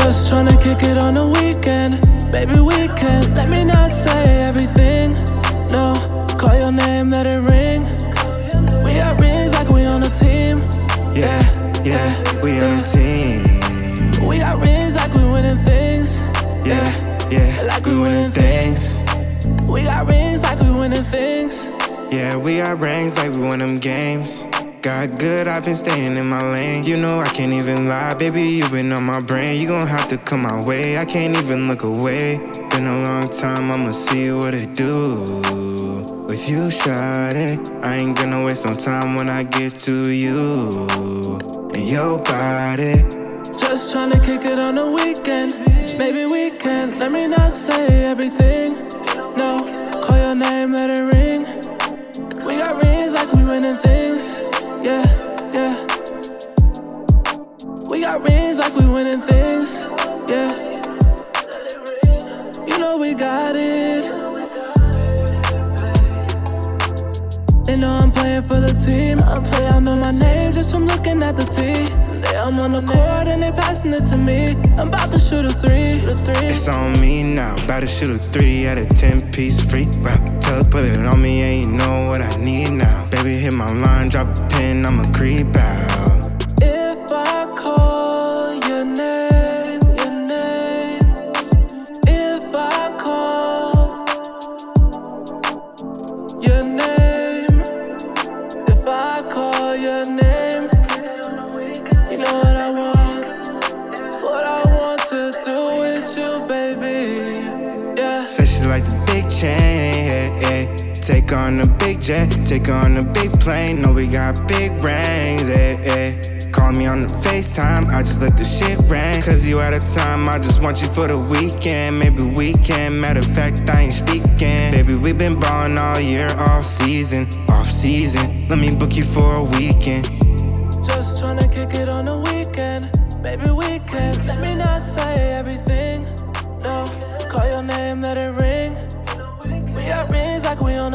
Just tryna kick it on the weekend. Baby, we can. Let me not say everything. No, call your name, let it ring. We got rings like we on a team. Yeah, we on a team. We got rings like we winning things. Yeah, like we winning things. We got rings like we winning things. Yeah, we got rings like we win them games. Got good, I've been staying in my lane. You know I can't even lie, baby, you been on my brain. You gon' have to come my way, I can't even look away. Been a long time, I'ma see what it do. With you, shawty, I ain't gonna waste no time when I get to you and your body. Just tryna kick it on the weekend. Maybe we can. Let me not say everything. No, call your name, let it ring. We got rings like we winning things. Yeah. We got rings like we winning things. Yeah. You know we got it. They know I'm playing for the team. I know my name just from looking at the tee. I'm on the court and they passing it to me. I'm about to shoot a three. It's on me now, about to shoot a 3 out of 10-piece free. Wow, tell her put it on me and you know what I need now. Baby, hit my line, drop a pin, I'ma creep out. If I call your name, if I call your name, if I call your name, you know what I want. What I want to do with you, baby. Yeah. Say she like the big chain, take on the big jet, take on the big plane. Know we got big rings, Call me on the FaceTime, I just let the shit ring. Cause you out of time, I just want you for the weekend. Maybe weekend, matter of fact, I ain't speaking. Baby, we been ballin' all year, off season. Let me book you for a weekend. Just tryna kick it on the weekend. Baby, we can. Let me not say everything. No, call your name, let it ring. We got rings like we on